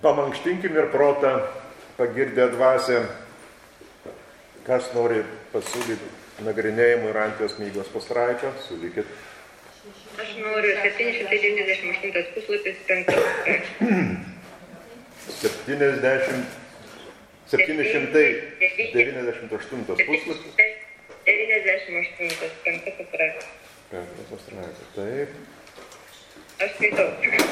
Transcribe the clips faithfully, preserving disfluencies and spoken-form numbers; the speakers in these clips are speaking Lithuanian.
Pamankštinkim ir protą, pagirdę dvasią. Kas nori pasiūlyti nagrinėjimui Rantijos knygos pastraipą, siūlykit. Aš noriu septyni šimtai devyniasdešimt aštuntas puslapis, penktas straipsnis. septyni šimtai devyniasdešimt aštuntas puslapis. devyniasdešimt aštuntas, penktas straipsnis. Penktas straipsnis, taip. Aš skaitau.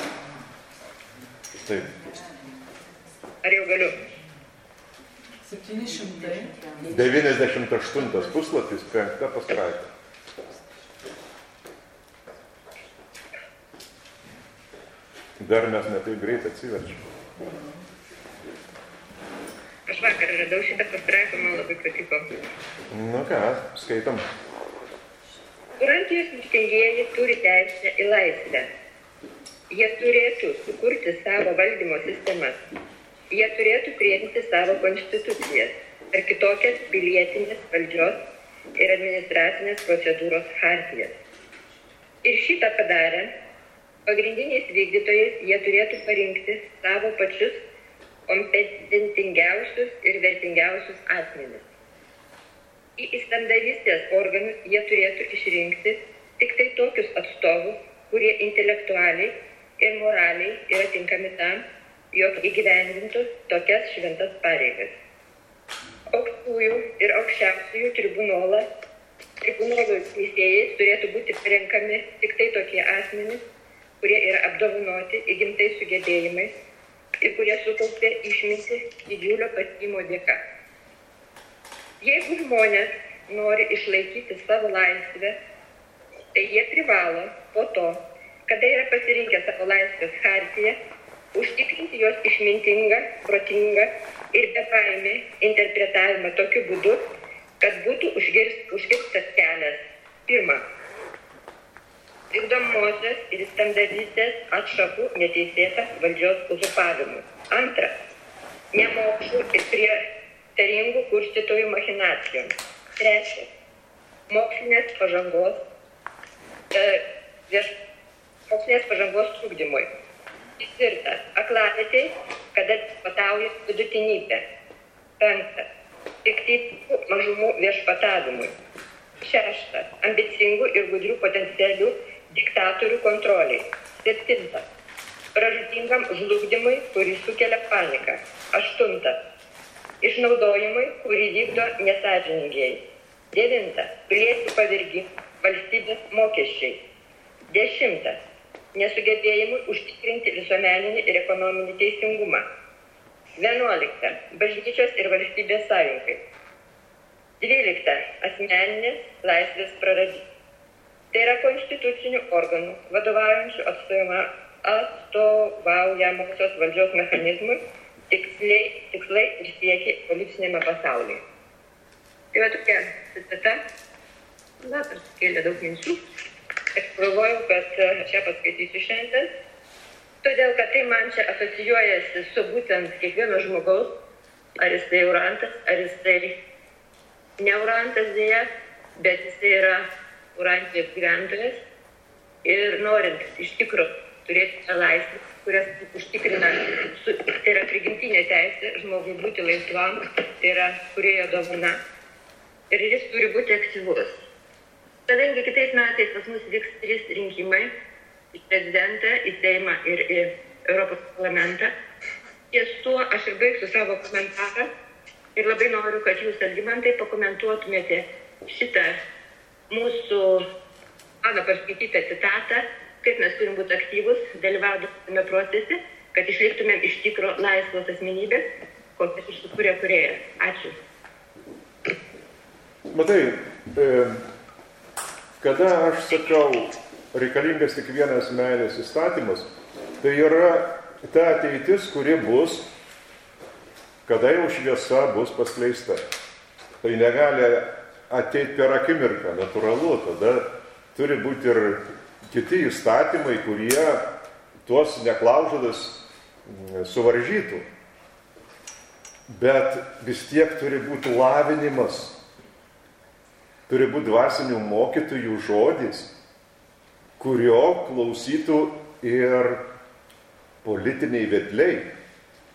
Taip. Ar jau galiu? septyni šimtai devyniasdešimt aštuntas puslapis, penkta pastraipa. Dar mes ne taip greit atsiverčiam. Aš vakar radau šitą pastraipą, man labai patiko. Nu ką, skaitom. Rantijos miškingieji turi teisę į laisvę. Jie turėtų sukurti savo valdymo sistemas. Jie turėtų priimti savo konstitucijas ar kitokias pilietinės valdžios ir administracinės procedūros chartijas. Ir šitą padarę, pagrindiniais vykdytojais jie turėtų parinkti savo pačius kompetentingiausius ir vertingiausius asmenis. Į įstatymdavystės organus jie turėtų išrinkti tik tai tokius atstovus, kurie intelektualiai ir moraliai yra tinkami tam, jog įgyvendintų tokias šventas pareigas. Aukštųjų ir aukščiausiųjų tribunolą, tribunolų teisėjais turėtų būti parenkami tik tai tokie asmenys, kurie yra apdovanoti įgimtais sugebėjimais ir kurie sukaupė išmintį didžiulio patyrimo dėka. Jeigu žmonės nori išlaikyti savo laisvę, tai jie privalo po to, kada yra pasirinkę savo laisvės chartiją, užtikrinti jos išmintingą, protingą ir bebaimį interpretavimą tokiu būdu, kad būtų užkirstas kelias. Pirma, vykdomosios ir įstatymdavystės atšakų neteisėtą valdžios uzurpavimų. Antra, nemokšų ir prietaringų kurstytojų machinacijoms. Trečia, mokslinės pažangos, e, vieš, mokslinės pažangos trukdymui. Ketvirta, aklavietei, kada viešpatauja vidutinybė. Penkta, fiktyvių mažumų viešpatavimui. Šešta, ambicingų ir gudrių potencialių diktatorių kontroliai. Septinta, pražūtingam žlugdymui, kurį sukelia panika. Aštunta, išnaudojimui, kurį vykdo nesąžiningieji. Devinta, piliečių pavirgimui, valstybės mokesčiai. Dešimta, nesugebėjimui užtikrinti visuomeninį ir ekonominį teisingumą. Vienuolikta, bažnyčios ir valstybės sąjungai. Dvylikta, asmeninės laisvės praradimas. Tai yra konstitucinių organų, vadovaujančių atstovaujamosios valdžios mechanizmui, tikslai, tikslai ir siekiai evoliucinėme pasaulyje. Tai va tokia citata, na, prasikėlė daug minčių. Aš galvojau, kad aš ją paskaitysiu šiandien, todėl, kad tai man čia asocijuojasi su būtent kiekvieno žmogaus, ar jisai urantas, ar jisai neurantas dėja, bet jisai yra urantijos gyventojas ir norint iš tikro turėti tą laisvę, kurias užtikrina, su, tai yra prigimtinė teisė žmogui būti laisvam, tai yra kūrėjo dovana ir jis turi būti aktyvus. Kadangi kitais metais pas mus vyks trys rinkimai į prezidentą, į Seimą ir į Europos parlamentą, ties tuo aš ir baigsiu savo komentarą ir labai noriu, kad jūs, Algimantai, pakomentuotumėte šitą mūsų mano paskaitytą citatą, kaip mes turim būti aktyvus, dalyvaudami procese, kad išliktumėm iš tikro laisvos asmenybės, kokias išsukūrė kūrėjas. Ačiū. Matai, e... kada aš sakau, reikalingas tik vienas meilės įstatymas, tai yra ta ateitis, kuri bus, kada jau šviesa bus paskleista. Tai negali ateiti per akimirką, natūralu, tada turi būti ir kiti įstatymai, kurie tuos neklaužadas suvaržytų. Bet vis tiek turi būti lavinimas. Turi būti dvasinių mokytojų žodis, kurio klausytų ir politiniai vedliai.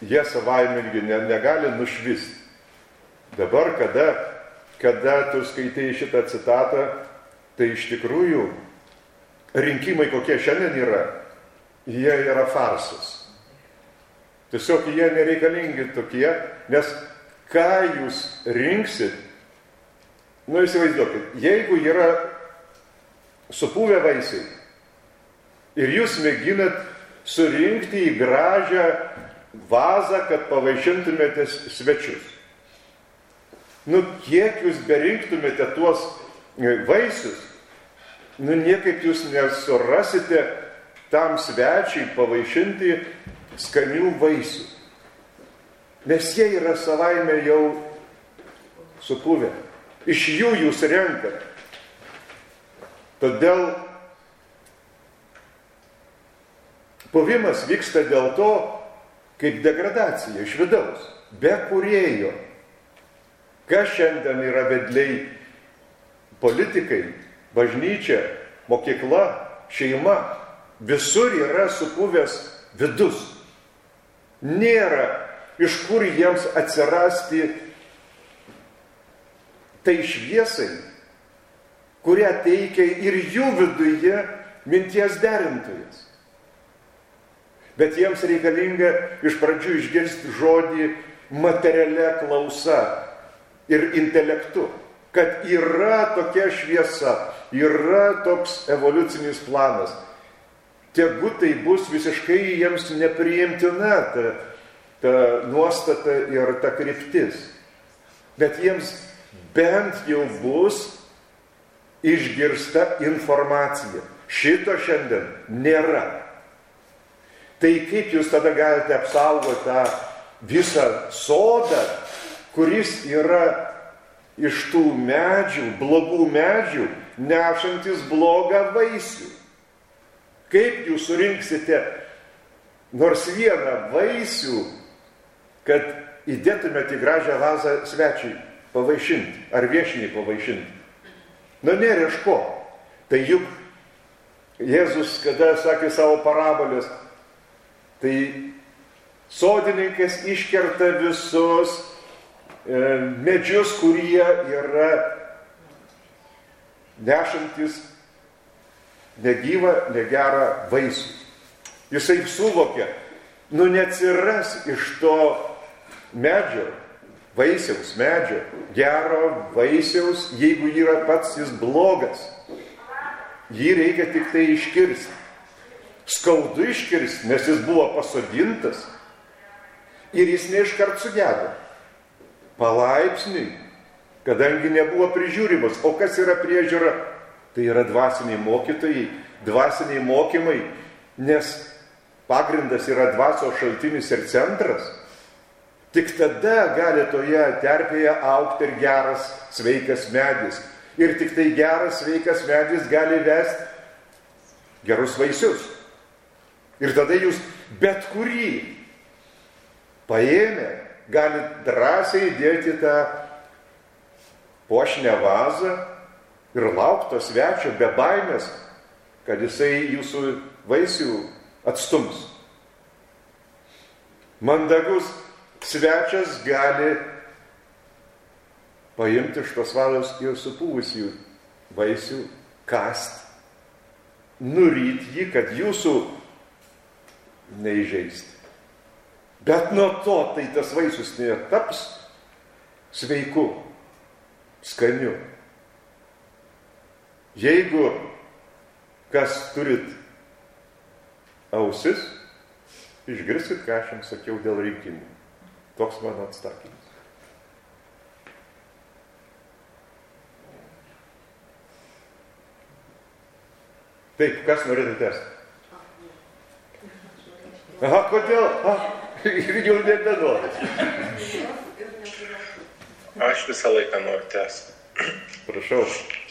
jie savaimingi ne, negali nušvisti. Dabar, kada, kada tu skaitai šitą citatą, tai iš tikrųjų rinkimai, kokie šiandien yra, jie yra farsas. Tiesiog jie nereikalingi tokie, nes ką jūs rinksit, nu įsivaizduokit, jeigu yra supuvę vaisiai ir jūs mėginat surinkti į gražią vazą, kad pavaišintumėte svečius. Nu, kiek jūs berinktumėte tuos vaisius, nu, niekaip jūs nesurasite tam svečiai pavaišinti skanių vaisių. Nes jie yra savaime jau supuvę. Iš jų jūs renkat. Todėl puvimas vyksta dėl to, kaip degradacija iš vidaus, be kūrėjo. Kas šiandien yra vedliai? Politikai, bažnyčia, mokykla, šeima. Visur yra supuvęs vidus. Nėra iš kur jiems atsirasti tai šviesai, kurią teikia ir jų viduje minties derintojas. Bet jiems reikalinga iš pradžių išgirsti žodį materialia klausa ir intelektu, kad yra tokia šviesa, yra toks evoliucinis planas. Tegu tai bus visiškai jiems nepriimtina ta, ta nuostata ir ta kryptis. Bet jiems bent jau bus išgirsta informacija. Šito šiandien nėra. Tai kaip jūs tada galite apsaugoti tą visą sodą, kuris yra iš tų medžių, blogų medžių, nešantis blogą vaisių? Kaip jūs surinksite nors vieną vaisių, kad įdėtumėte į gražią vazą svečiui pavaišinti, ar viešniai pavaišinti? Nu, nėra iš ko. Tai juk Jėzus, kada sakė savo parabolės, tai sodininkas iškerta visus e, medžius, kurie yra nešantis negyvą, negerą vaisių. Jisai suvokia, nu neatsiras iš to medžio, vaisiaus medžio, gero vaisiaus, jeigu yra pats jis blogas. Jį reikia tik tai iškirsti. Skaudu iškirsti, nes jis buvo pasodintas ir jis neiškart sugedo. Palaipsniui, kadangi nebuvo prižiūrimas. O kas yra priežiūra? Tai yra dvasiniai mokytojai, dvasiniai mokymai, nes pagrindas yra dvasios šaltinis ir centras. Tik tada gali toje terpėje augti ir geras, sveikas medis. Ir tik tai geras, sveikas medis gali vesti gerus vaisius. Ir tada jūs bet kurį paėmę gali drąsiai dėti tą puošnę vazą ir laukti to svečio be baimės, kad jisai jūsų vaisių atstums. Mandagus svečias gali paimti iš tos valios ir supūvusių vaisių, kasti, nuryti jį, kad jūsų neįžeisti. Bet nuo to tai tas vaisius netaps sveiku, skaniu. Jeigu kas turit ausis, išgirskit, ką aš jums sakiau dėl rinkimų. Toks mano atsakymas. Taip, kas norėtų tęsti? Aha, kodėl? Aha, jau nebenoriu. Aš visą laiką noriu tęsti. Prašau.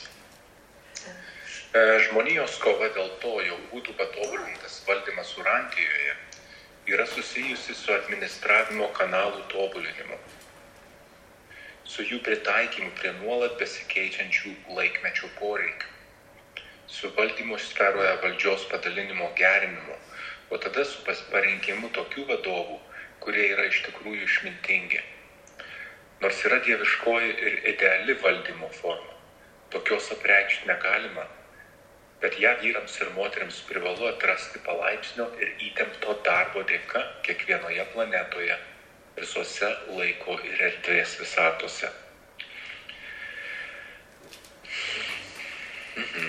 Žmonijos kova dėl to, jog būtų patobulintas valdymas Urantijoje, yra susijusi su administravimo kanalų tobulinimu, su jų pritaikymu prie nuolat besikeičiančių laikmečio poreikių, su valdymo sferoje valdžios padalinimo gerinimu, o tada su parinkimu tokių vadovų, kurie yra iš tikrųjų išmintingi. Nors yra dieviškoji ir ideali valdymo forma, tokios apreikšti negalima, bet ją vyrams ir moteriams privalu atrasti palaipsnio ir įtempto darbo dėka kiekvienoje planetoje, visose laiko ir erdvės visatose. Mhm.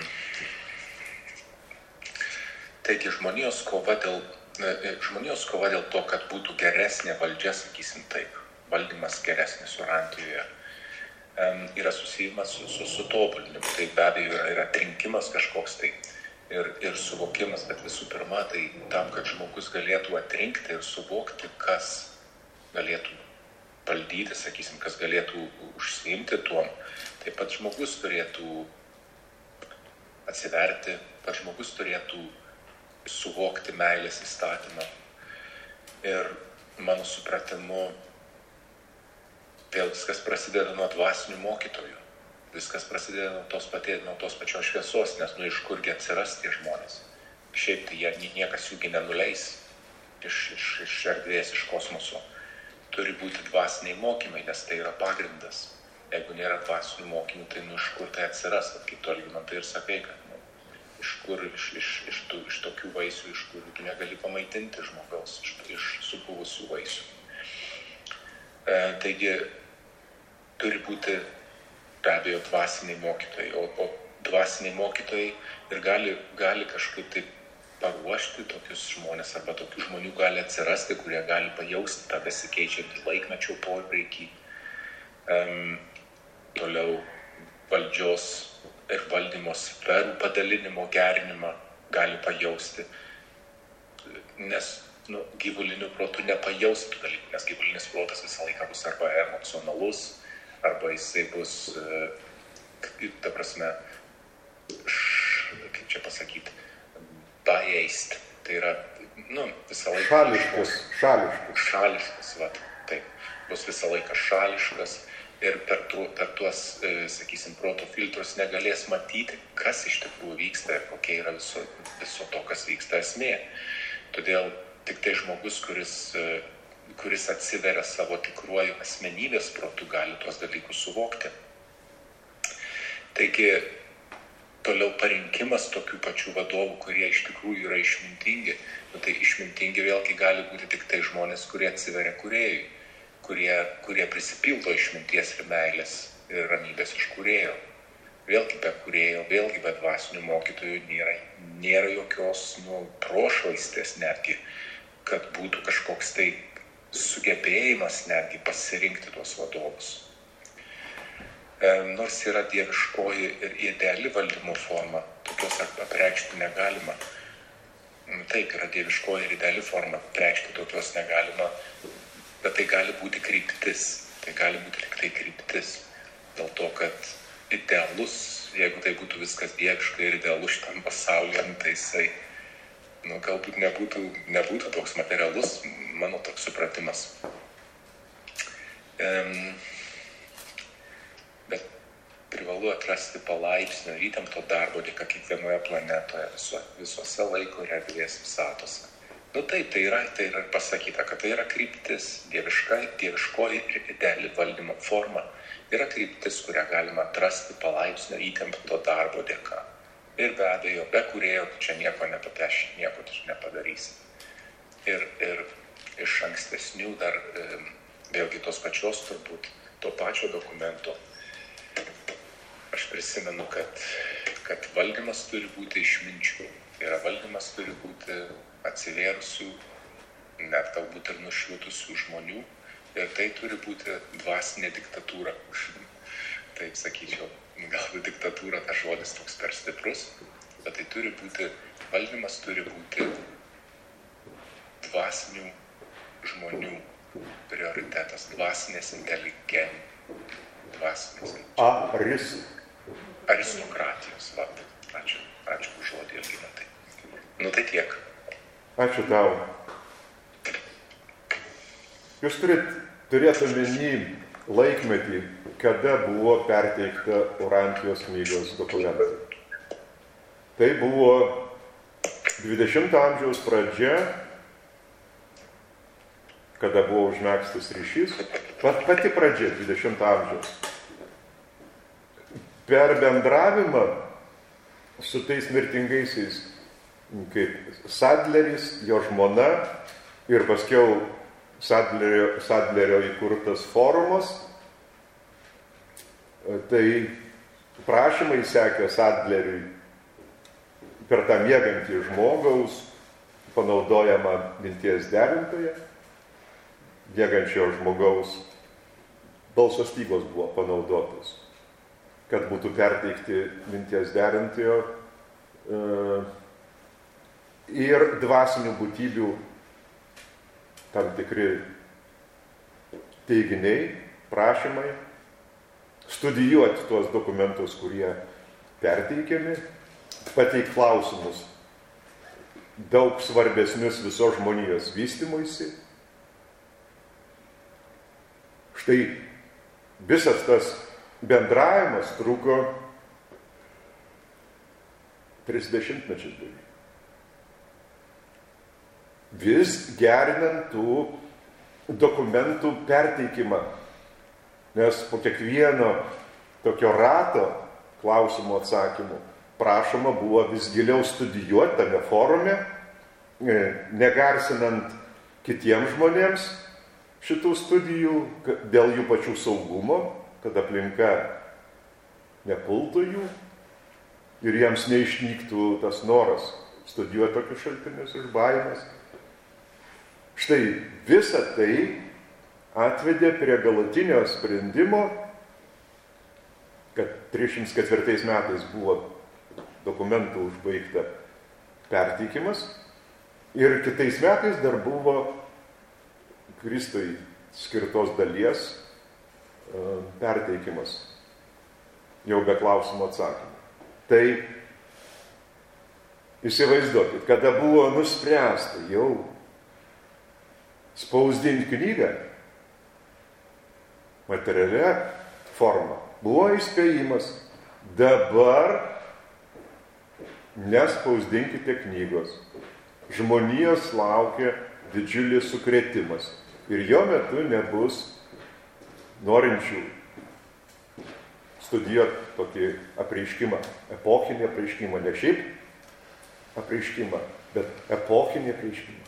Taigi žmonijos kova dėl, žmonijos kova dėl to, kad būtų geresnė valdžia, sakysim taip, valdymas geresnis Urantijoje, yra susijimas su, su, su tobulinimu. Tai be abejo yra, yra atrinkimas kažkoks tai ir, ir suvokimas, bet visų pirma, tai tam, kad žmogus galėtų atrinkti ir suvokti, kas galėtų valdyti, sakysim, kas galėtų užsiimti tuom, taip pat žmogus turėtų atsiverti, pat žmogus turėtų suvokti meilės įstatymą. Ir mano supratimu, vėl viskas prasideda nuo dvasinių mokytojų. Viskas prasideda nuo tos, patie, nuo tos pačios šviesos, nes nu iš kurgi atsiras tie žmonės. Šiaip tai jie, niekas jųgi nenuleis iš, iš, iš erdvės, iš kosmoso. Turi būti dvasiniai mokymai, nes tai yra pagrindas. Jeigu nėra dvasinių mokymų, tai nu iš kur tai atsiras, kaip tu Algimantai ir sakai, kad nu, iš kur, iš, iš, iš, tų, iš tokių vaisių, iš kur tu negali pamaitinti žmogaus, iš, iš supuvusių vaisių. E, taigi, turi būti be abejo dvasiniai mokytojai, o, o dvasiniai mokytojai ir gali, gali kažkaip taip paruošti tokius žmonės, arba tokių žmonių gali atsirasti, kurie gali pajausti tą besikeičiantį laikmečio poreikį, um, toliau valdžios ir valdymo sferų padalinimo gerinimą gali pajausti, nes nu, gyvuliniu protu nepajausti tų dalykų, nes gyvulinis protas visą laiką bus arba emocionalus, arba jisai bus, ta prasme, š, kaip čia pasakyti, biased, tai yra, nu, visą laiką... Šališkas, šališkas. Šališkas, va, taip, bus visą laiką šališkas ir per, tu, per tuos, sakysim, proto filtrus negalės matyti, kas iš tikrųjų vyksta ir kokia yra viso, viso to, kas vyksta esmė. Todėl tik tai žmogus, kuris... kuris atsiveria savo tikruoju asmenybės protu, gali tuos dalykus suvokti. Taigi, toliau parinkimas tokių pačių vadovų, kurie iš tikrųjų yra išmintingi, nu, tai išmintingi vėlgi gali būti tik tai žmonės, kurie atsiveria kūrėjui, kurie, kurie prisipildo išminties ir meilės ir ramybės iš kūrėjo. Vėlgi be kūrėjo, vėlgi be dvasinių mokytojų nėra, nėra jokios nu, prošvaistės netgi, kad būtų kažkoks tai sugebėjimas netgi pasirinkti tuos vadovus. E, nors yra dieviškoji ir ideali valdymo forma, tokios apreikšti negalima. Taip, yra dieviškoji ir ideali forma, apreikšti tokios negalima, bet tai gali būti kryptis, tai gali būti tik tai kryptis. Dėl to, kad idealus, jeigu tai būtų viskas dieviškai ir idealus šitam pasaulyje, tai jisai nu, galbūt nebūtų, nebūtų toks materialus, mano toks supratimas. Um, bet privalu atrasti palaipsnio ir įtempto darbo dėka kiekvienoje planetoje, viso, visose laiko ir erdvės visatose. Nu taip, tai yra, tai yra pasakyta, kad tai yra kryptis, dieviška, dieviškoji ir ideali valdymo forma. Yra kryptis, kurią galima atrasti palaipsnio įtempto darbo dėka. Ir be abejo, be kūrėjo tu čia nieko nepateši, nieko tu nepadarysi. Ir, ir iš ankstesnių dar, vėlgi tos pačios turbūt, to pačio dokumento, aš prisimenu, kad, kad valdymas turi būti išminčių. Tai yra valdymas turi būti atsivėrusių, net galbūt ir nušvitusių žmonių. Ir tai turi būti dvasinė diktatūra. Taip sakyčiau. Galbūt diktatūra, tas žodis toks per stiprus, bet tai turi būti, valdymas turi būti dvasinių žmonių prioritetas, dvasinės inteligentų, dvasinės Aris. aristokratijos. Va, ačiū, ačiū už žodį, Algimantai. Nu tai tiek. Ačiū tau. Jūs turit turėti omeny laikmetį, kada buvo perteikta Urantijos knygos dokumentai. Tai buvo dvidešimto amžiaus pradžia, kada buvo užmegztas ryšys, pat pati pradžia dvidešimto amžiaus. Per bendravimą su tais mirtingaisiais, kaip Sadleris, jo žmona ir paskiau Sadlerio, Sadlerio įkurtas forumas, tai prašymai sekė Sadleriui per tą miegantį žmogaus panaudojamą minties derintoją. Miegančio žmogaus balso stygos buvo panaudotos, kad būtų perteikti minties derintojo e, ir dvasinių būtybių tam tikri teiginiai, prašymai, studijuoti tuos dokumentus, kurie perteikiami, pateikti klausimus daug svarbesnius visos žmonijos vystymuisi. Štai visas tas bendravimas truko tris dešimtmečius beveik. Vis gerinant tų dokumentų perteikimą, nes po kiekvieno tokio rato klausimų atsakymų prašoma buvo vis giliau studijuoti tame forume, negarsinant kitiems žmonėms šitų studijų dėl jų pačių saugumo, kad aplinka nepultų jų ir jiems neišnyktų tas noras studijuoti tokius šaltinius iš baimės. Štai visa tai atvedė prie galutinio sprendimo, kad trisdešimt ketvirtais metais buvo dokumentų užbaigta perteikimas ir kitais metais dar buvo Kristui skirtos dalies perteikimas, jau be klausimo atsakymų. Tai įsivaizduokit, kada buvo nuspręsta jau spausdinti knygą materialia forma, buvo įspėjimas, dabar nespausdinkite knygos. Žmonijos laukia didžiulis sukrėtimas. Ir jo metu nebus norinčių studijuoti tokį apreiškimą, epochinį apreiškimą, ne šiaip apreiškimą, bet epochinį apreiškimą.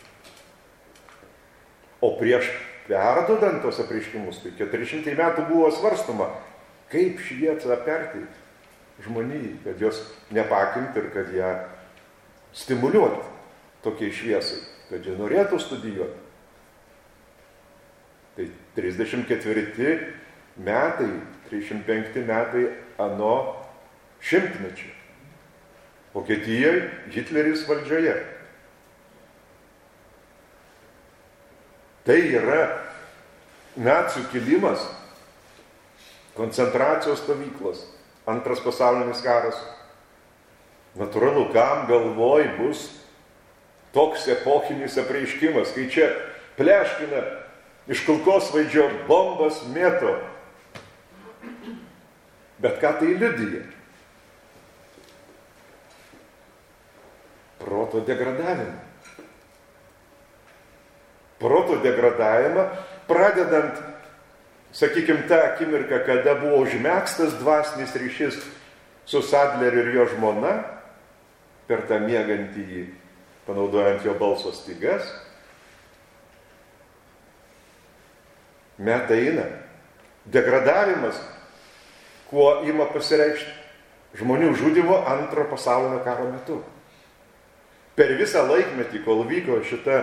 O prieš perdodant tos apreiškimus, tai keturi šimtai metų buvo svarstoma, kaip šviesą perteikti žmonijai, kad jos nepakinti ir kad ją stimuliuoti tokiai šviesai, kad jie norėtų studijuoti. Tai trisdešimt ketvirti metai, trisdešimt penkti metai ano šimtmečio. Vokietijoje Hitleris valdžioje. Tai yra nacių kilimas, koncentracijos stovyklos, antras pasaulinis karas. Natūralu, kam galvoj bus toks epochinis apreiškimas, kai čia pleškina iš kulkosvaidžio bombas mėto. Bet ką tai liudija? Proto degradavimą. Proto degradavimą, pradedant, sakykime, tą akimirką, kada buvo užmegztas dvasinis ryšys su Sadleriu ir jo žmona, per tą miegantįjį, panaudojant jo balso stygas, metai eina. Degradavimas, kuo ima pasireikšti žmonių žudymo antro pasaulinio karo metu. Per visą laikmetį, kol vyko šita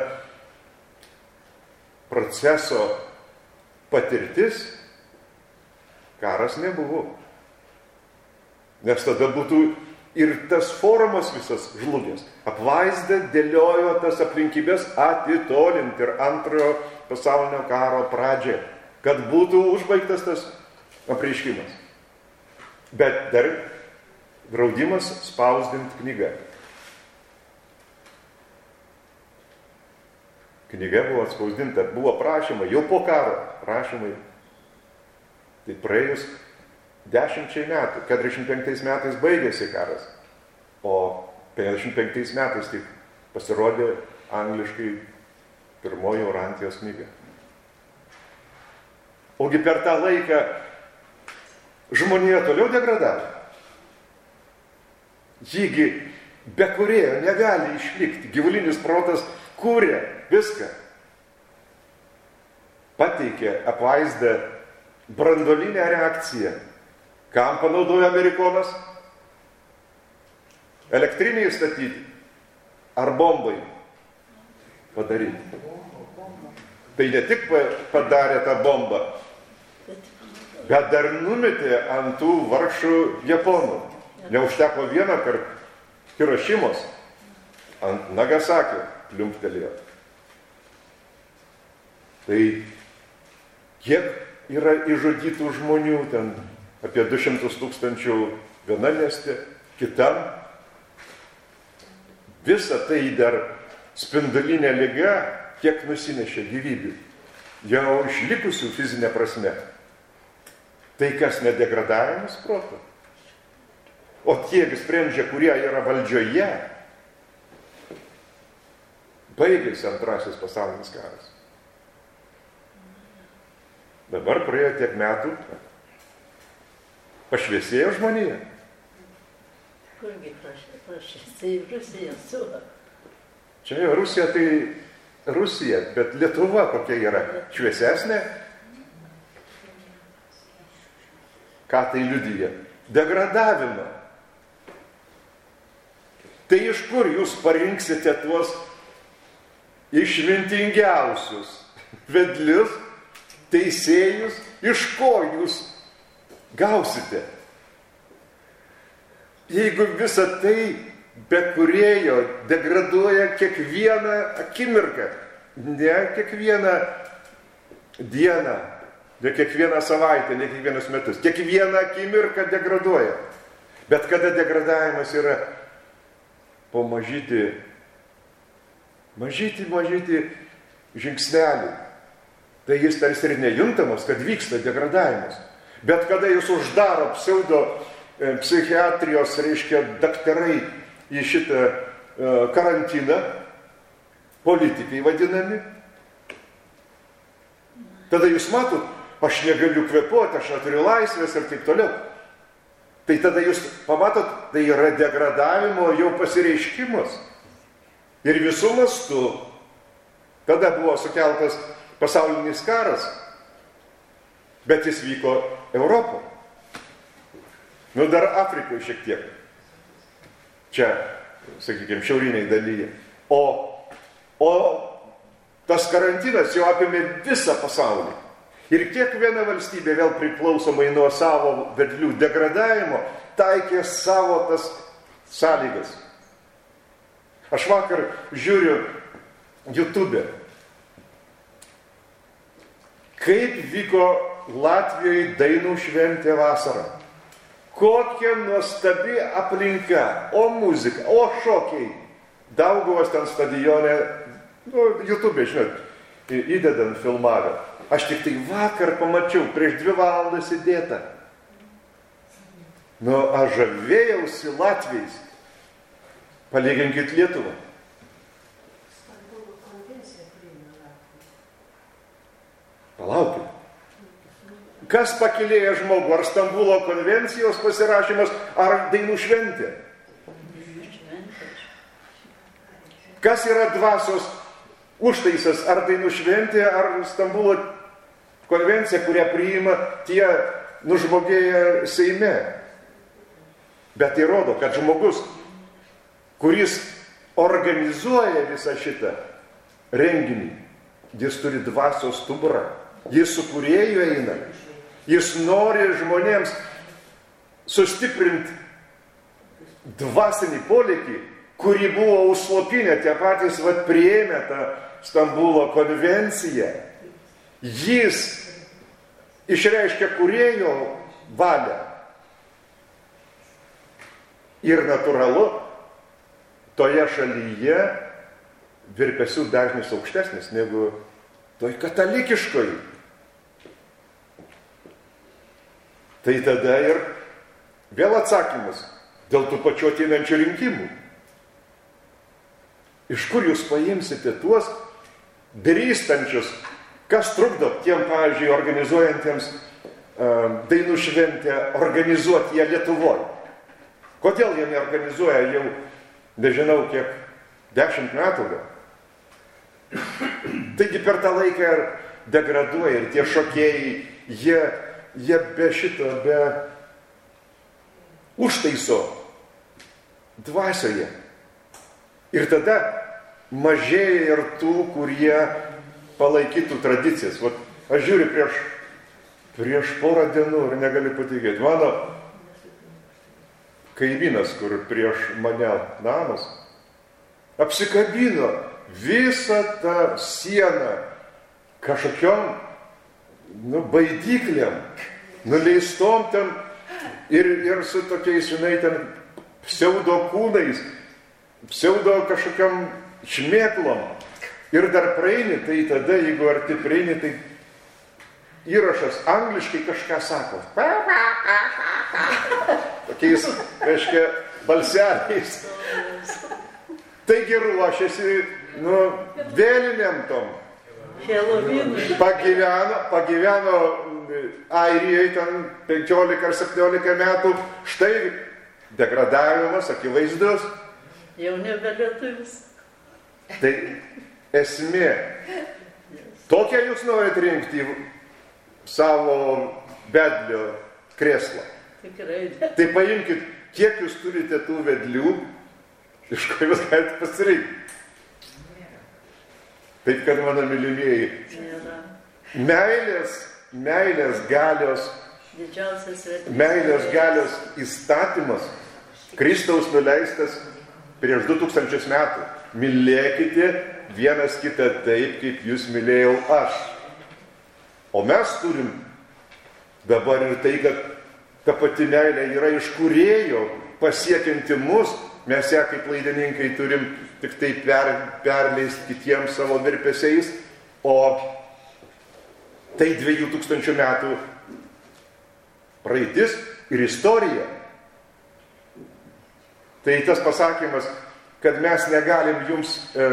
proceso patirtis, karas nebuvo. Nes tada būtų ir tas forumas visas žlugęs. Apvaizda dėliojo tas aplinkybės atitolinti ir antrojo pasaulinio karo pradžią, kad būtų užbaigtas tas apreiškimas. Bet dar draudimas spausdinti knygą. Knyga buvo atspausdinta, buvo prašymai, jau po karo prašymai. Tai praėjus dešimčiai metų, keturiasdešimt penktais metais baigėsi karas, o penkiasdešimt penktais metais tik pasirodė angliškai pirmoji Orantijos knyga. Ogi per tą laiką žmonija toliau degradavo. Jįgi be kūrėjo negali išlikti. Gyvulinis protas kūrė viską. Pateikė apvaizdą branduolinę reakciją. Kam panaudojo Amerikonas? Elektriniai statyti ar bombai padaryti. Tai ne tik padarė tą bombą, bet dar numetė ant tų vargšų japonų. Neužteko vieną kartą Hirošimos ant Nagasakio pliumptelėjo. Tai kiek yra išžudytų žmonių, ten apie du šimtus tūkstančių viena mieste, kitam. Visa tai dar spindulinė liga, kiek nusinešė gyvybių, jau išlikusių fizinė prasme. Tai kas nedegradavimas proto? O tiek sprendžia, kurie yra valdžioje, baigėsi antrasis pasaulinis karas. Dabar praėjo tiek metų, pašviesėjo žmonija. Kurgi prašysėjo Rusija su. Čia jau Rusija tai Rusija, bet Lietuva kokia yra šviesesnė. Ką tai liudija? Degradavimą. Tai iš kur jūs parinksite tuos išmintingiausius vedlius, teisėjus, iš ko jūs gausite? Jeigu visa tai be kūrėjo degraduoja kiekvieną akimirką, ne kiekvieną dieną, ne kiekvieną savaitę, ne kiekvienus metus, kiekvieną akimirką degraduoja. Bet kada degradavimas yra po mažyti, mažyti, mažyti žingsnelį, tai jis tarsi ir nejuntamas, kad vyksta degradavimas. Bet kada jūs uždaro pseudo psichiatrijos, reiškia, daktarai į šitą karantiną, politikai vadinami, tada jūs matot, aš negaliu kvėpuoti, aš neturiu laisvės ir taip toliau. Tai tada jūs pamatot, tai yra degradavimo jau pasireiškimas. Ir visų mastų, kada buvo sukeltas pasaulinis karas, bet jis vyko Europoje. Nu, dar Afrikoje šiek tiek. Čia, sakykime, šiauriniai dalyje. O, o tas karantinas jau apėmė visą pasaulį. Ir kiekviena valstybė vėl priklausomai nuo savo vedlių degradavimo taikė savo tas sąlygas. Aš vakar žiūriu YouTube, kaip vyko Latvijoje dainų šventė vasarą. Kokia nuostabi aplinka, o muzika, o šokiai. Dauguvos ten stadione, nu, YouTube, žinot, įdedant filmavę. Aš tik tai vakar pamačiau, prieš dvi valandas įdėtą. Nu, aš žavėjausi Latviais. Palyginkit Lietuvą. Palaukit. Kas pakilėja žmogų? Ar Stambulo konvencijos pasirašymas, ar dainų šventė? Kas yra dvasios užtaisas? Ar dainų šventė, ar Stambulo konvencija, kurią priima tie nužmogėję Seime? Bet tai rodo, kad žmogus, kuris organizuoja visą šitą renginį, jis turi dvasios stuburą. Jis su kūrėju eina. Jis nori žmonėms sustiprinti dvasinį polėkį, kurį buvo užslopinę tie patys vat priėmė tą Stambulo konvenciją. Jis išreiškia kūrėjo valią. Ir natūralu, toje šalyje virpesių dažnis aukštesnis negu toj katalikiškoji. Tai tada ir vėl atsakymas dėl tų pačių ateinančių rinkimų. Iš kur jūs paimsite tuos drįstančius Kas trukdo tiem, pavyzdžiui, organizuojantiems uh, dainų šventę organizuoti ją Lietuvoje? Kodėl jie neorganizuoja jau, nežinau kiek, dešimt metų gal? Taigi per tą laiką degraduoja ir tie šokėjai, jie, jie be šito, be užtaiso dvasioje. Ir tada mažėja ir tų, kurie palaikytų tradicijas. Vat, aš žiūriu prieš, prieš porą dienų ir negaliu patikėti. Mano kaimynas, kur prieš mane namas, apsikabino visą tą sieną kažkokiom, nu, baidyklėm, nuleistom ten ir, ir su tokiais, žinai, ten pseudo kūnais, pseudo kažkokiam šmėklom. Ir dar praeini, tai tada, jeigu arti praeini, tai įrašas angliškai kažką sako. Tokiais, reiškia, balseliais. Taigi ruošiasi, nu, vėlinėm tom. Pagyveno, pagyveno Airijoje ten penkiolika ar septyniolika metų. Štai degradavimas akivaizdus. Jau nebe lietuvis. Tai esmė. Tokią jūs norit rinkti savo vedlio krėslą. Tikrai. Tai paimkit, kiek jūs turite tų vedlių, iš ko jūs galite pasirinkti. Taip, kad mano mylimieji, meilės, meilės galios, meilės galios įstatymas, Kristaus nuleistas prieš du tūkstančius metų. Mylėkite vienas kitą taip, kaip jūs mylėjau aš. O mes turim dabar ir tai, kad ta pati meilė yra iš kūrėjo pasiekianti mus, mes ją kaip laidininkai turim tik tai per, perleisti kitiems savo virpesiais, o tai dviejų tūkstančių metų praeitis ir istorija. Tai tas pasakymas, kad mes negalim jums e,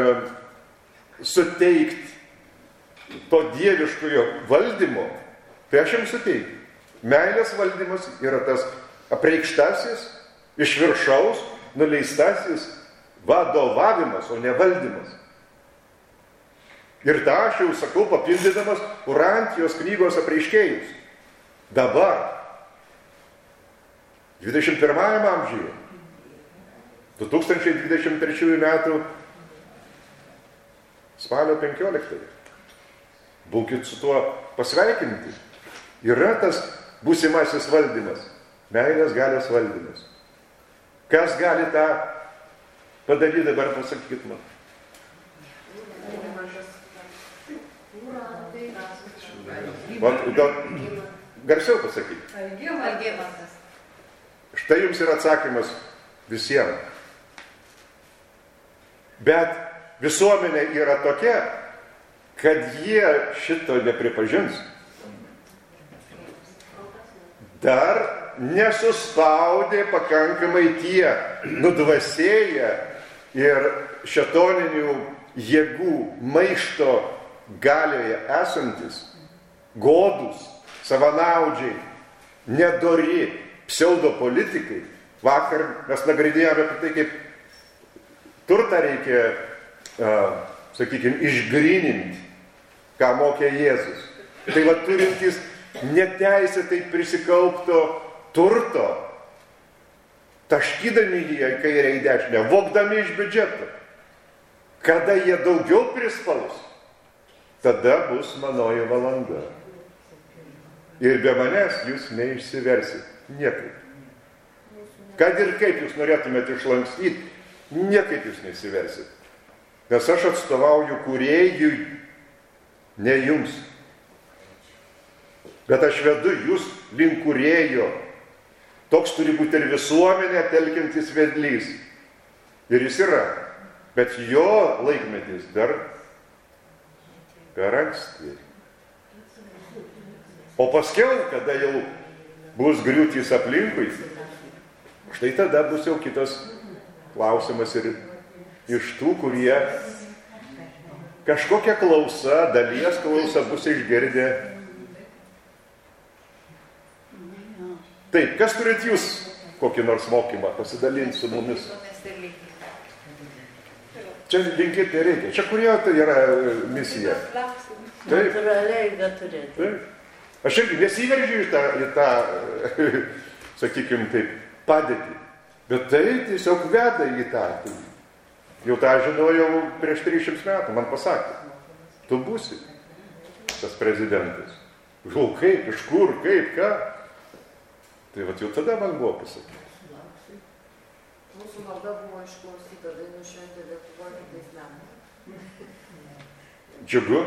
suteikti to dieviškojo valdymo, tai aš jums suteikiu. Meilės valdymas yra tas apreikštasis, iš viršaus nuleistasis vadovavimas, o ne valdymas. Ir tą aš jau sakau, papildydamas Urantijos knygos apreiškėjus. Dabar, dvidešimt pirmajame amžiuje, du tūkstančiai dvidešimt trečiųjų metų spalio penkioliktąją. Būkit su tuo pasveikinti. Yra tas būsimasis valdymas, meilės galios valdymas. Kas gali tą padaryti, dabar pasakykit man. Man, gal, garsiau pasakyti. Štai jums yra atsakymas visiems. Bet visuomenė yra tokia, kad jie šito nepripažins. Dar nesuspaudė pakankamai tie nudvasėję ir šetoninių jėgų maišto galioje esantis, godus, savanaudžiai, nedori, pseudopolitikai. Vakar mes nagrinėjome apie tai, kaip turtą reikia, uh, sakykime, išgryninti, ką mokė Jėzus. Tai va turintys neteisėtai prisikaupto turto, taškydami jį į kairę į dešinę, vogdami iš biudžeto. Kada jie daugiau prispaus, tada bus manoji valanda. Ir be manęs jūs neišsiversit. Niekaip. Kad ir kaip jūs norėtumėte išlankstyti, niekaip jūs neišsiversit. Nes aš atstovauju kūrėjui, ne jums. Bet aš vedu jūs link kūrėjo. Toks turi būti ir visuomenė telkiantis vedlys. Ir jis yra. Bet jo laikmetis dar per anksti. O paskiau, kada jau bus griūtys aplinkui, štai tada bus jau kitas klausimas ir iš tų, kurie kažkokia klausa, dalies klausa bus išgirdę. Taip, kas turit jūs kokį nors mokymą, pasidalinti su mumis? Čia linkėti nereikia. Čia kurie tai yra misija? Taip. Natūraliai neturėti. Taip. Aš irgi nesiveržiu į tą, į tą sakykime, taip, padėtį. Bet tai tiesiog veda į tą. Jau tą žinojau prieš trisdešimt metų, man pasakė. Tu būsi tas prezidentas. Žinau, kaip, iš kur, kaip, ką. Tai vat jau tada man buvo pasakyti. Mūsų malda buvo išklausyta, dainų šventė Lietuvoje kitais metais. Džiugu.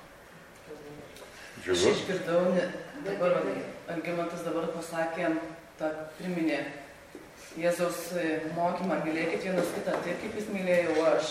Aš išgirdau, ne, dabar Algimantas dabar pasakė, tą priminė Jėzaus mokymą, mylėkit vienas kitą taip, kaip jis mylėjau aš.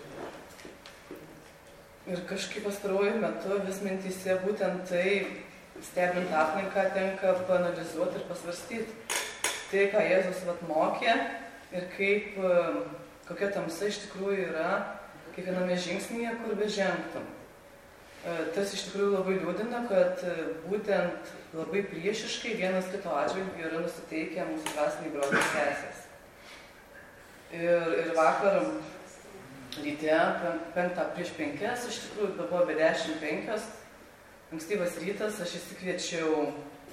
Ir kažkaip pastaruoju metu vis mintyse būtent tai, stebint aplinką, tenka paanalizuoti ir pasvarstyti. Tai, ką Jėzus vat mokė ir kaip, kokia tamsa iš tikrųjų yra kiekviename žingsnyje, kur bežengtum. Tas iš tikrųjų labai liūdina, kad būtent labai priešiškai vienas kito atžvilgiu yra nusiteikę mūsų dvasiniai broliai sesės. Ir, ir vakar ryte, penktą prieš penkias, iš tikrųjų buvo be dešimt penkios, ankstyvas rytas, aš įsikviečiau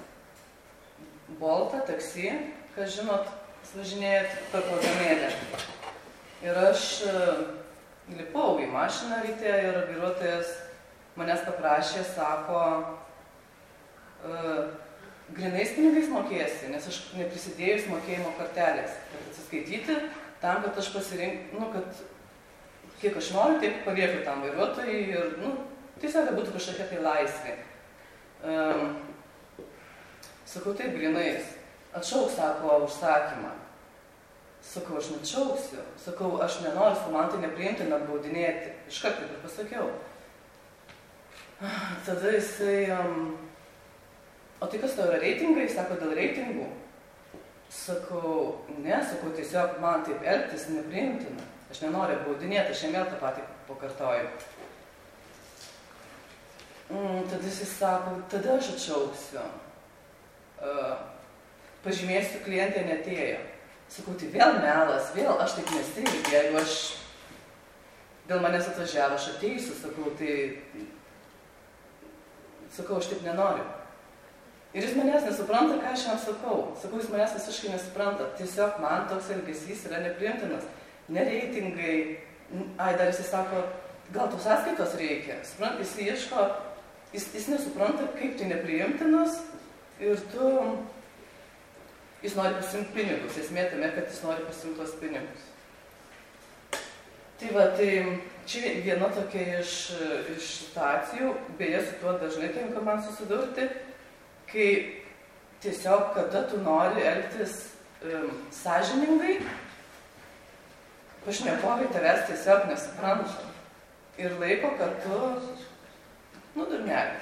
Boltą, taksi, kas žinot, važinėjat per programėlę. Ir aš lipau į mašiną ryte ir vairuotojas manęs paprašė, sako, uh, grinais pinigais mokėsi, nes aš neprisidėjus mokėjimo kortelės, kad atsiskaityti, tam, kad aš pasirink, nu, kad kiek aš noriu, taip paviekiu tam vairuotojui ir, nu, tiesiog, kad būtų kažkokia tai laisvė. Um, sakau, taip, grinais, atšauk, sako, užsakymą. Sakau, aš neatšauksiu. Sakau, aš nenoriu, su man tai nepriimtina baudinėti. Iškart taip ir pasakiau. Tada jisai, um, o tai kas tau yra reitingai? Sako, dėl reitingų. Sakau, ne, sakau, tiesiog man taip elgtis nepriimtina. Aš nenoriu baudinėti, aš jam vėl tą patį pakartoju. Mm, tada jisai sako, tada aš atšauksiu. Uh, pažymėsiu, klientė netėjo. Sakau, tai vėl melas, vėl aš taip nesitikėjau, jeigu aš dėl manęs atvažiavo, aš ateisiu, sakau, tai... Sakau, aš taip nenoriu. Ir jis manęs nesupranta, ką aš jam sakau. Sakau, jis manęs visiškai nesupranta. Tiesiog man toks elgesys yra nepriimtinas. Nereitingai. Ai, dar jis sako, gal tos sąskaitos reikia. Suprant, jis ieško, jis, jis nesupranta, kaip tai nepriimtinas. Ir tu... Jis nori pasimti pinigus. Esmė tame, kad jis nori pasimti tuos pinigus. Tai va, tai čia viena tokia iš, iš situacijų, beje, su tuo dažnai tenka man susidurti, kai tiesiog, kada tu nori elgtis um, sąžiningai, pašnekovai tavęs tiesiog nesupranta ir laiko, kad tu, nu, durnelį.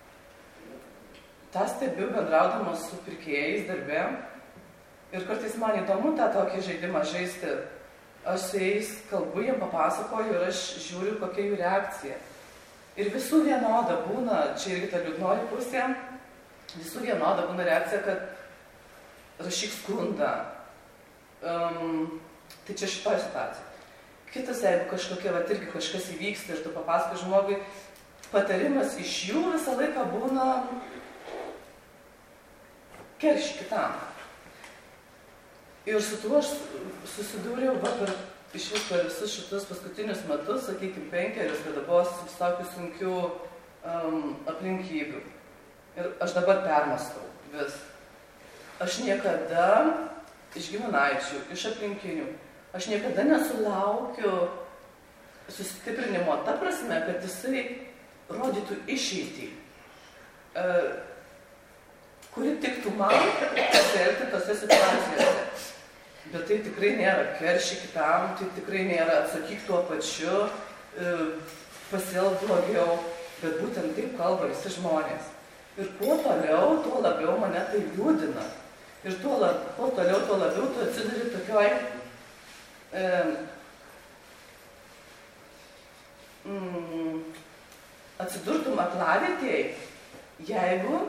Ta stebiu bendraudamas su pirkėjais darbe ir kartais man įdomu tą tokį žaidimą žaisti. Aš su jais kalbu, jiem papasakoju ir aš žiūriu, kokia jų reakcija. Ir visų vienoda būna, čia irgi ta liūdnoji pusė, visų vienoda būna reakcija, kad rašyk skundą. Um, tai čia šitoj situacija. Kitas, jeigu kažkokia, va, irgi kažkas įvyksta ir tu papasakoji žmogui, patarimas iš jų visą laiką būna keršyk kitam. Ir su tuo aš susidūriau, va, per, iš vis per visus šitus paskutinius metus, sakykime, penkerius, kada buvo visokių sunkių um, aplinkybių. Ir aš dabar permastau vis. Aš niekada iš giminaičių, iš aplinkinių, aš niekada nesulaukiu sustiprinimo ta prasme, kad jisai rodytų išeitį, uh, kuri tiktų man pasielgti tose situacijose. Bet tai tikrai nėra keršyk kitam, tai tikrai nėra atsakyk tuo pačiu, pasielg blogiau, bet būtent taip kalba visi žmonės. Ir kuo toliau, tuo labiau mane tai liūdina. Ir tuo, lab, kuo toliau, tuo labiau tu atsiduri tokioj e, mm, atsidurtum aklavietėje, jeigu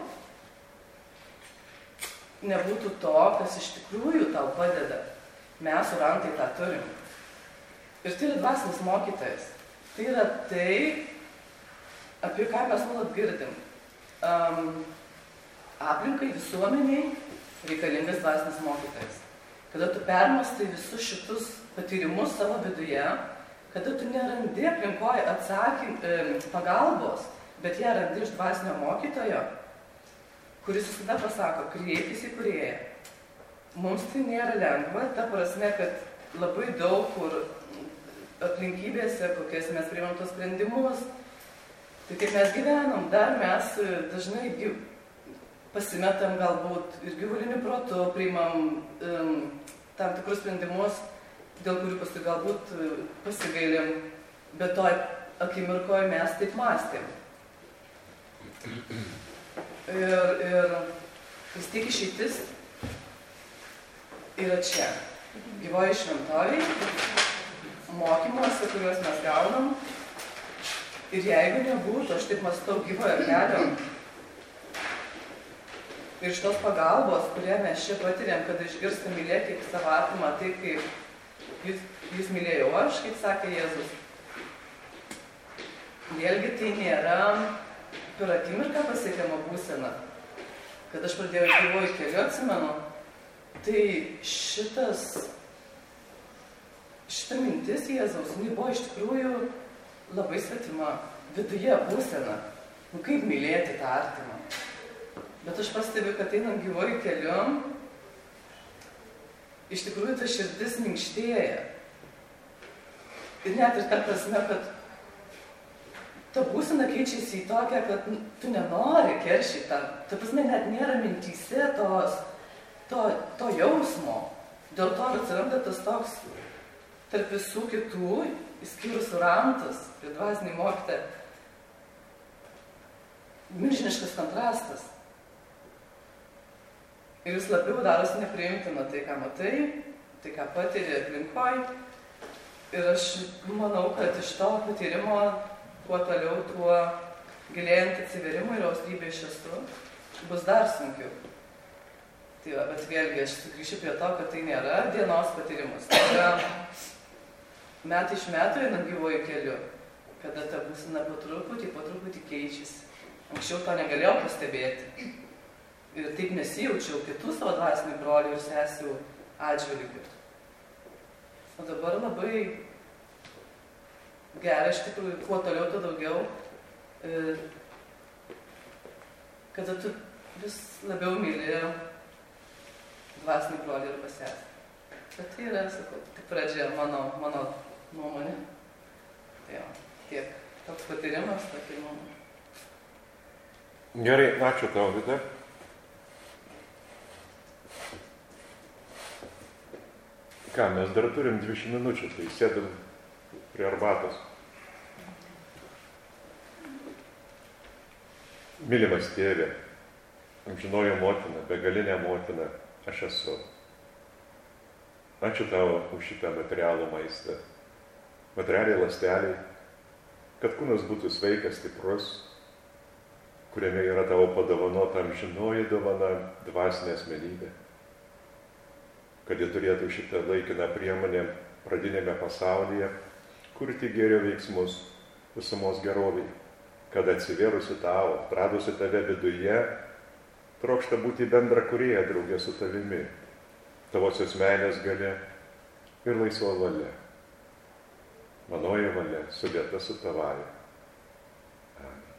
nebūtų to, kas iš tikrųjų tau padeda. Mes orantai tą turim. Ir tai yra dvasinis mokytojas. Tai yra tai, apie ką mes nuolat girdim. Um, aplinkai, visuomeniai reikalingas dvasinis mokytojas. Kada tu permastai visus šitus patyrimus savo viduje, kada tu nerandi aplinkoje atsakym, pagalbos, bet ją randi iš dvasinio mokytojo, kuris visada pasako, kreipkis į kūrėją. Mums tai nėra lengva, ta prasme, kad labai daug kur aplinkybėse, kokias mes priimam tos sprendimus, tai kaip mes gyvenam, dar mes dažnai pasimetam galbūt ir gyvuliniu protu, priimam um, tam tikrus sprendimus, dėl kurių paskui galbūt pasigailim, bet toj akimirkoje mes taip mąstėm. Ir, ir vis tiek išeitis yra čia. Gyvoji šventovėj, mokymuose, kuriuos mes gaunam. Ir jeigu nebūtų, aš taip mąstau, gyvojo kelio ir iš tos pagalbos, kurią mes čia patiriam, kad išgirstam mylėti kaip savo artimą, taip kaip jūs, jūs mylėjau aš, kaip sakė Jėzus. Vėlgi tai nėra per akimirką pasiekiama būsena. Kad aš pradėjau gyvoju keliu, atsimenu, tai šitas, šita mintis Jėzaus, jinai buvo iš tikrųjų labai svetima, viduje būsena. Nu kaip mylėti tą artimą. Bet aš pastebiu, kad einant gyvoju keliu, iš tikrųjų ta širdis minkštėja. Ir net ir ta prasme, kad ta būsena keičiasi į tokią, kad tu nenori keršyti tam. Ta prasme, net nėra mintyse tos, to, to jausmo. Dėl to atsiranda tas toks tarp visų kitų, išskyrus orantus ir dvasinį mokytoją, milžiniškas kontrastas. Ir vis labiau darosi nepriimtina tai, ką matai, tai, ką patiri aplinkoj. Ir aš manau, kad iš to patyrimo, kuo toliau, tuo gilėjant atsiverimui ir austrybė iš esu, bus dar sunkiau. Tai va, bet vėlgi aš sugrįšiu prie to, kad tai nėra dienos patyrimas. Tai yra metai iš metų einant gyvoju keliu, kada ta būsena po truputį, po truputį keičiasi. Anksčiau to negalėjau pastebėti. Ir taip nesijaučiau kitų savo dvasinių brolių ir sesių atžvilgių. O dabar labai gera, iš tikrųjų, kuo toliau, tuo daugiau, kada tu vis labiau myli dvasinį brolį ir sesę. Bet tai yra, sakau, tik pradžia mano, mano nuomonė. Tai jau, tiek toks patyrimas, tokia nuomonė. Gerai, ačiū tau, Vida. Ką, mes dar turim dvidešimt minučių, tai sėdam prie arbatos. Mylimas tėvė, amžinoji motina, begalinė motina, aš esu. Ačiū tau už šitą materialų maistą. Materialiai ląsteliai, kad kūnas būtų sveikas, stiprus, kuriame yra tavo padovanota amžinoji dovana, dvasinė asmenybė. Kad jie turėtų šitą laikiną priemonę pradinėme pasaulyje, kurti gėrio veiksmus visumos geroviai, kad atsivėrusi tau, atradusi tave viduje, trokšta būti bendra kūrėja draugė su tavimi, tavosios meilės galia ir laisva valia. Manoji valia sudėta su tavąja. Amen.